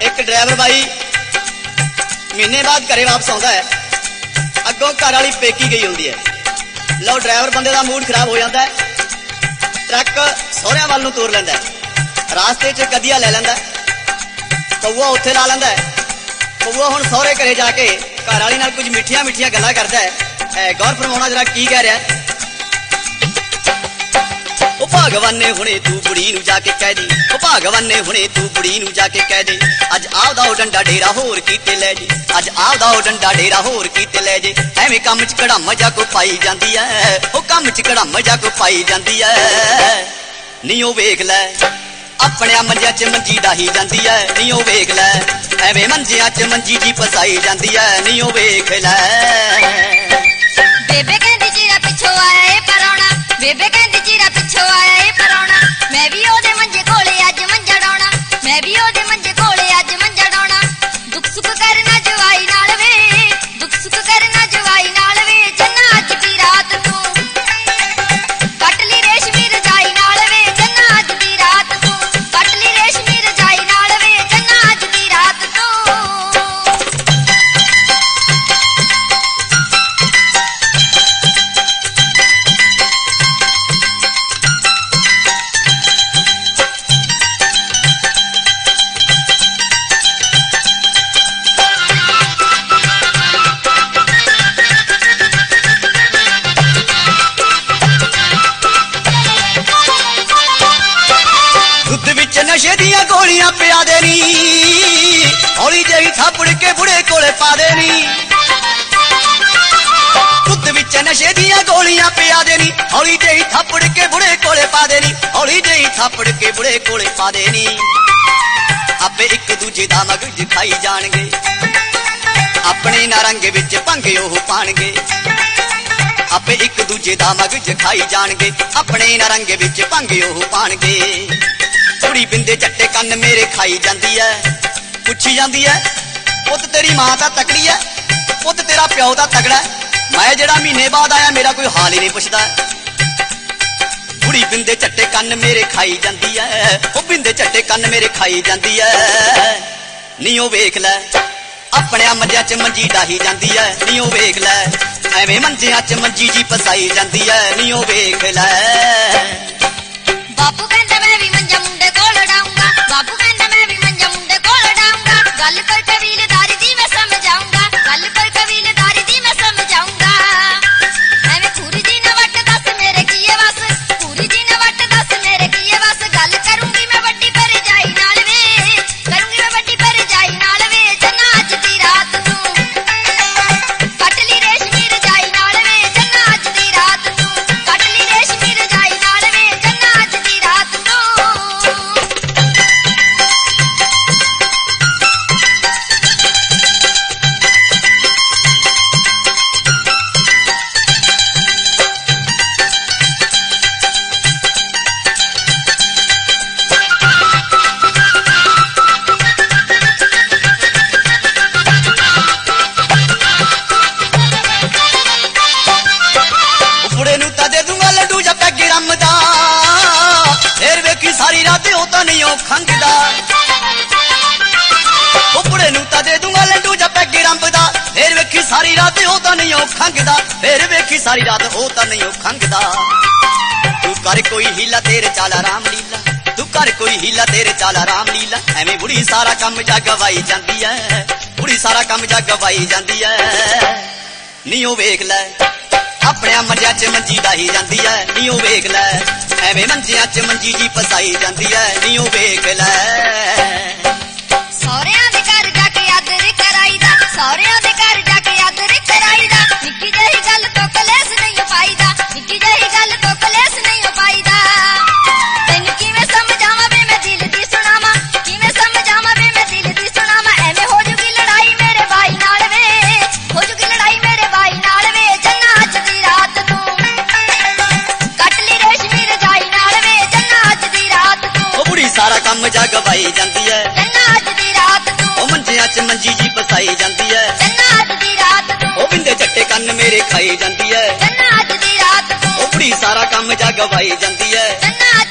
एक ड्राइवर भाई महीने बाद घरे वापस आउंदा है, अगों घर वाली पेकी गई होंदी है। लो ड्राइवर बंदे का मूड खराब हो जाता है, ट्रक सोहरियां वाल नूं तोर लैंदा है, रास्ते च कदिया ले लैंदा है, पौआ उत्थे ला लैंदा है। पौआ हुण सोहरे घरे जाके घर वाली नाल कुछ मिठियां मिठियां गल्लां करदा है। गौर फरमाउणा जरा की कह रहा है। ओ भगवान ने हुणे तू बुढ़ी नूं जाके कह दी, ओ भगवान ने हुणे तू बुढ़ी नूं जाके कह दे, अज आपदा ओ डंडा डेरा होर कीते ले जे, अज आपदा ओ डंडा डेरा होर कीते ले जे। एवें कम च कड़म जा को पाई जांदी है, ओ कम च कड़म जा को पाई जांदी है। नी ओ वेख लै अपने मंजिया च मंजी डाही जांदी है, नी ओ वेख लै एवें मंजिया च मंजी जी फसाई जांदी है, नी ओ वेख लै। बेबे कहंदी जीरा पिछो आया ए परौणा, बेबे कहंदी जीरा पिछो आया ए परौणा, मैं भी ओदे मंजे कोले अज मंजा डाउणा, मैं भी ओदे मंजे कोले अज मंजा डाउणा। दुख सुख करना जवाई नाल वे, दुख सुख करना जवाई नाल वे, जन्ना अज दी रात तू कट ली रेशमी रजाई नाल वे, जन्ना अज दी रात तू कट ली रेशमी रजाई नाल वे, जन्ना अज दी रात तू। नशे दियां गोलियां पिया देनी, हौली जही थापड़ के बुढ़े कोले पा देनी। दुध विच नशे दियां गोलियां पिया देनी, हौली जही थापड़ के बुढ़े कोले पा देनी, हौली जही थापड़ के बुढ़े कोले पा देनी। आपे एक दूजे दा मगज खाई जाणगे, अपने नारंग विच भंगे ओह पाणगे। आपे एक दूजे दा मगज खाई जाणगे, अपने नारंग विच भंगे ओह पाणगे। कुड़ी बिंदे चट्टे कन्न मेरे खाई जांदी है, पुछी जांदी है पुत तेरी मां तां तकड़ी है, पुत तेरा प्यो तां तगड़ा है, मैं जेड़ा महीने बाद आया मेरा कोई हाल ही नहीं पुछदा। कुड़ी बिंदे चट्टे कन्न मेरे खाई जांदी है, ओ बिंदे चट्टे कन्न मेरे खाई जांदी है। नी ओ वेख लै अपने मंजिया च मंजी डाही जांदी है, नी ओ वेख लै एवें मंजिया च मंजी जी फसाई जांदी है, नी ओ वेख लै। बापू कहंदा मैं भी मंजा मुंडे कोल डाऊंगा, बापू कहंदा मैं भी मंजा मुंडे कोल डाऊंगा, गल कर कबीलदारी दी मैं समझाऊंगा, गल कर कबीलदारी दी मैं समझाऊंगा। एवें खूरी जी न वट दस मेरे कीए बस, खूरी जी न वट दस मेरे कीए बस, गल करूंगी मैं वड्डी भरजाई नाल वे, करूंगी मैं वड्डी भरजाई नाल वे, जन्ना अज दी रात तू कट ली रेशमी रजाई नाल वे, जन्ना अज दी रात तू कट ली रेशमी रजाई नाल वे, जन्ना अज दी रात तू। बुढ़े नूं तां दे दूंगा लड्डू जा पैग रमदा, फिर वेखी सारी रात ओ तां नहीं ओ खंघदा। ओ बुढ़े नूं तां दे दूंगा लड्डू जा पैग रमदा, फिर वेखी सारी रात ओ तां नहीं ओ खंघदा, फिर वेखी सारी रात ओ तां नहीं ओ खंघदा। तू कर कोई हीला तेरे चाला राम लीला, तू कर कोई हीला तेरे चाला राम लीला, एवें बुढ़ी सारा काम जा गवाई जांदी है, बुढ़ी सारा काम जा गवाई जांदी है। नी ओ वेख लै अपने मंजिया च मंजी डाही जांदी है, नी ओ वेख लै एवें मंजिया च मंजी जी फसाई जांदी है, नी ओ वेख लै। सौरियां दे घर जाके आदर कराईदा, सौरियां दे घर जाके आदर कराईदा, निक्की जही गल तो कलेस नहीं पाईदा, निक्की जही गल तो कलेस नहीं पाईदा। तैनू किवें समझावां वे मैं दिल दी सुणावां, किवें समझावां वे मैं दिल दी सुणावां, एवें हो जूगी लड़ाई मेरे भाई नाल वे, हो जूगी लड़ाई मेरे भाई नाल वे, जन्ना अज दी रात तू कट ली रेशमी रजाई नाल वे, जन्ना अज दी रात तू ओ बुढ़ी सारा काम जा गवाई जांदी है, जन्ना अज दी रात तू ओ मंजिया च मंजी जी फसाई जांदी है, जन्ना अज दी रात तू ओ बिंदे चट्टे कन्न मेरे खाई जांदी है, जन्ना अज दी रात तू ओ बुढ़ी सारा काम जा गवाई जांदी है, जन्ना